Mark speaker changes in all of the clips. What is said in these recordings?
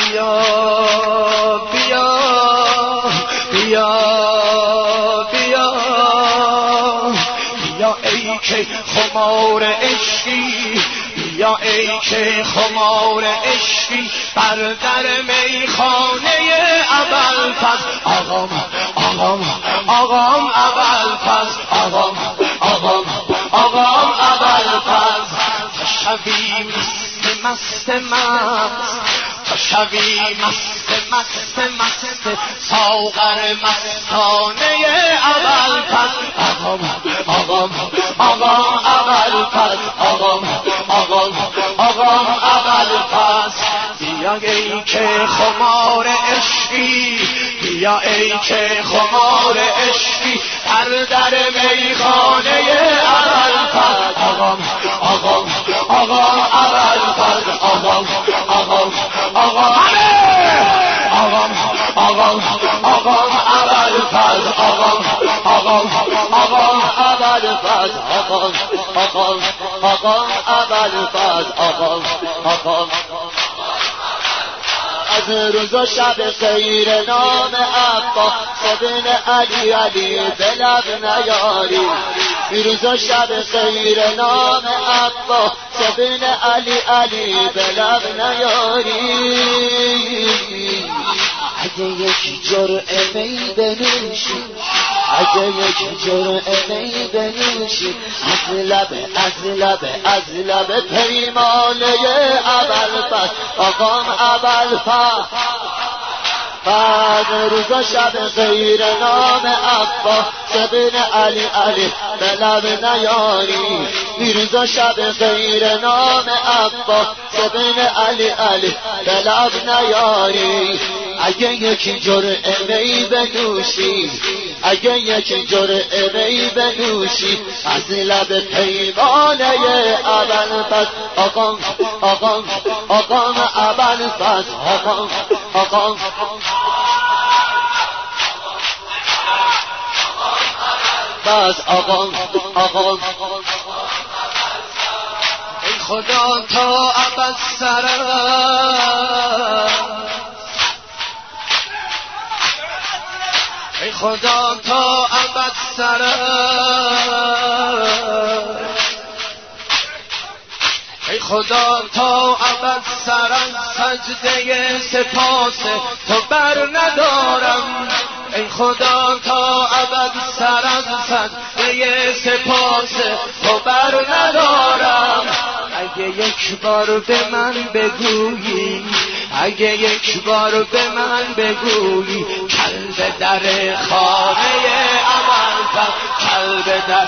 Speaker 1: بیا بیا بیا بیا بیا ای که خمار عشقی، بیا ای که خمار عشقی بر در میخانه ابوالفضل. آقام آقام آقام ابوالفضل، آقام آقام آقام ابوالفضل. تا شبی مست مست مست، تا شبی مست مست مست ساغر مستانه ابوالفضل. آقام آقام آقام ابوالفضل، آقام آقام آقام ابوالفضل. بیا ای که خمار عشقی، بیا ای که خمار عشقی بر در میخانه ابوالفضل. آقام آقام آقام ابوالفضل، آقام آقام آقام آقام آقام آقام ابوالفضل، آقام آقام آقام ابوالفضل، آقام آقام آقام ابوالفضل، آقام آقام. از روز و شب خیر نام عباس بن علی علی به لب نیاری. روز و شب خیر نام عباس بن علی علی به لب نیاری. اگه یک جرعه می بنوشی، اگه یک جرعه می بنوشی از لب از لب از لب پیمانه ابوالفضل، آقام ابوالفضل. بعد روز و شب غیر نام عباس بن علی علی به لب نیاری. روز و شب غیر نام عباس بن علی علی به لب نیاری. اگه یک جرعه می بنوشی، اگه یک جرعه می بنوشی از لب پیمانه ابوالفضل، آقام آقام آقام ابوالفضل، آقام آقام. بس آقام آقام. ای خدا تا ابد ای خدا تا ابد ای خدا تا ابد سر از سجده سپاس تو بر ندارم. ای خدا تا ابد سر از سجده سپاس تو بر ندارم. اگه یک بار به من بگویی، اگه یک بار به من بگویی کلب در خانه ابوالفضل، کلب در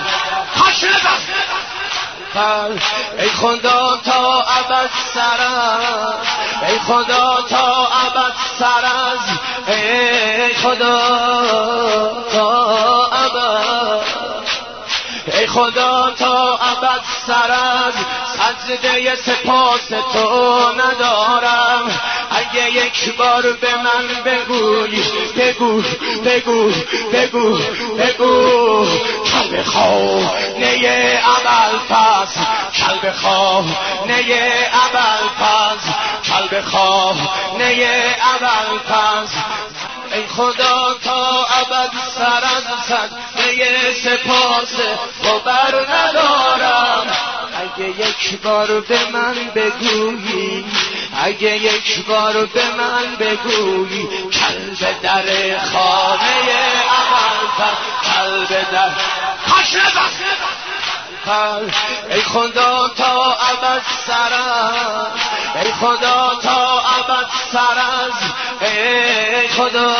Speaker 1: ای خدا تا ابد سر از، ای خدا تا ابد سر از، ای خدا تا ابد، ای خدا تا ابد سر از سجده سپاس تو ندارم. اگه یک بار به من بگویی، بگو بگو بگو بگو کلب خانه ابوالفضل، کلب خانه ابوالفضل، کلب خانه ابوالفضل. ای خدا تا ابد سر از سجده سپاس تو بر ندارم. اگه یک بار به من بگویی، اگه یک بار به من بگویی کلب در خانه ابوالفضل، کلب در ای خدا تا ابد سر از، ای خدا تا ابد سر از، ای خدا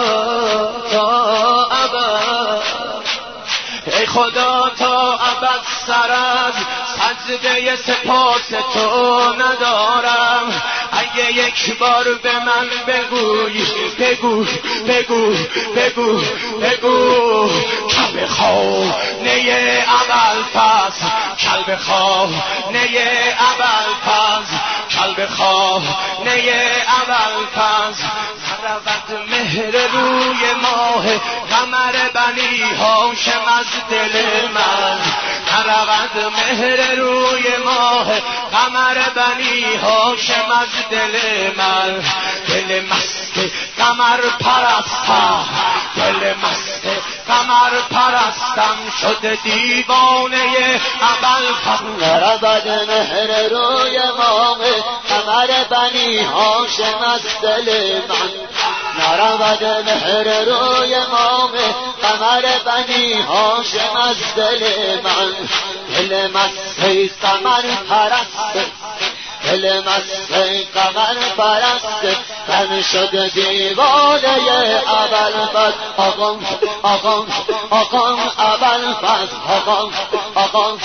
Speaker 1: تا ابد، ای خدا تا ابد سر از سجده سپاس تو ندارم. اگه یک بار به من بگویی، بگو بگو بگو بگو کلب خانه ابوالفضل، کلب خانه ابوالفضل، کلب خانه ابوالفضل. رود مهر روی ماه قمر بنی هاشم از دل من، رود مهر روی ماه قمر بنی هاشم از دل من. دل دل مست قمر پرستم، دل مست قمر پرستم شده دیوانه ابوالفضل. نرود مهر روی ماه قمر بنی هاشم از دل من، نرود مهر روی ماه قمر بنی هاشم از دل من. دل مست قمر پرست، دل مست قمر پرست من شد دیوانه ابوالفضل. آقام آقام آقام ابوالفضل، آقام آقام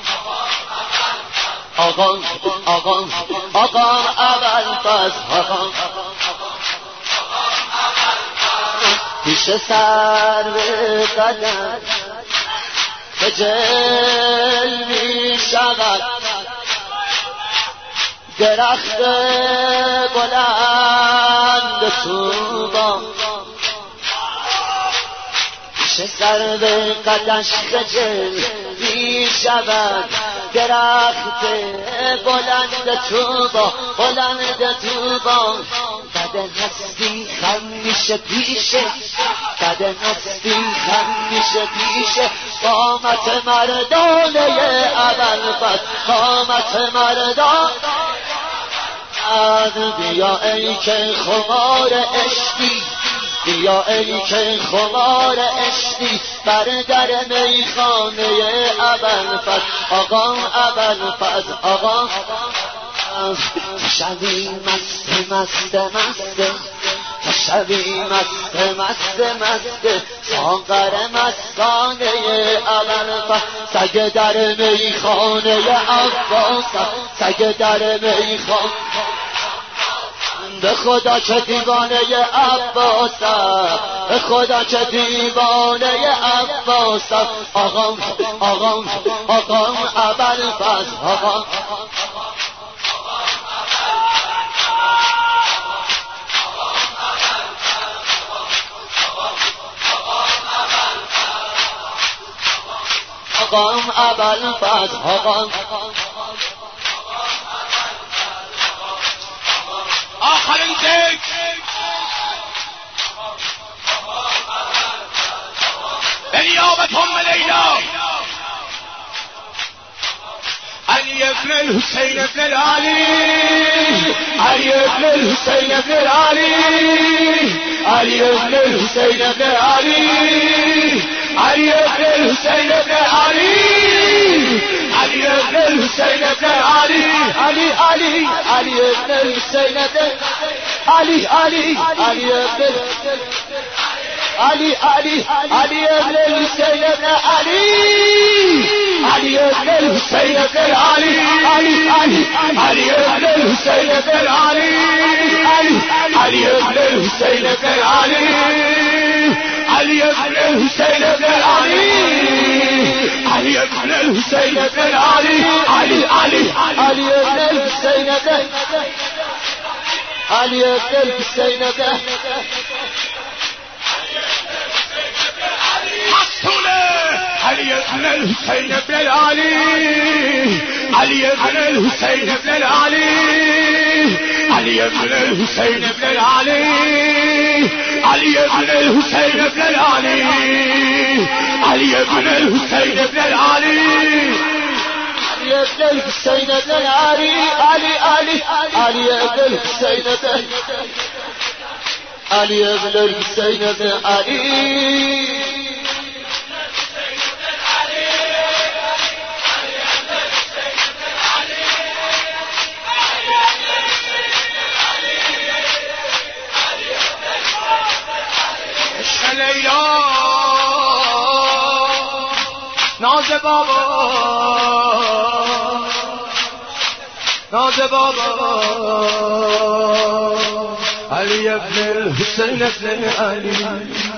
Speaker 1: آقام آقام آقام ابوالفضل، آقام پیش سرو قدم خجل می شود درخت بلند طوبا، پیش سرو قدش خجل می شود درخت بلند طوبا، بلند طوبا. بد هستی خم میشه پیشه، بد هستی خم میشه پیشه قامت مردانه ابوالفضل، قامت مردان. بیا ای که خمار عشقی، بیا ای که خمار عشقی بر در میخانه ابوالفضل. آقام ابوالفضل، آقام شبی مست مست مست، شبی مست مست مست ساغر مستانه ابوالفضل. سگ در میخانه عباس، سگ در میخانه به خدا چه دیوانه عباس، به خدا چه دیوانه عباس. آقام آقام آقام ابوالفضل، آقام آقام ابوالفضل، آقام آخرین ذکر بنیابت لیلا علی ابن الحسین ابن العلی، علی ابن الحسین ابن العلی، علی ابن الحسین ابن العلی، علی ابن الحسین ابن العلی، علی ابن الحسین ابن العلی، علی علی علی ابن الحسین ابن علی، علی علی ابن علی علی علی ابن الحسین ابن علی، علی ابن الحسین ابن العلی، علی علی علی ابن الحسین ابن العلی، علی علی ابن الحسین ابن العلی، علی ابن الحسین ابن العلی، علی ابن الحسین ابن العلی، علی علی علی ابن الحسین ابن علی ابن الحسین ابن علی ابن الحسین ابن العلی، علی ابن الحسین ابن العلی، علی ابن الحسین ابن العلی، علی ابن الحسین ابن العلی، علی ابن الحسین ابن العلی، علی ابن الحسین ابن العلی، علی علی علی ابن الحسین ابن علی ابن الحسین ابن علی. لیلا ناز بابا، ناز بابا، علی ابن الحسین ابن علی.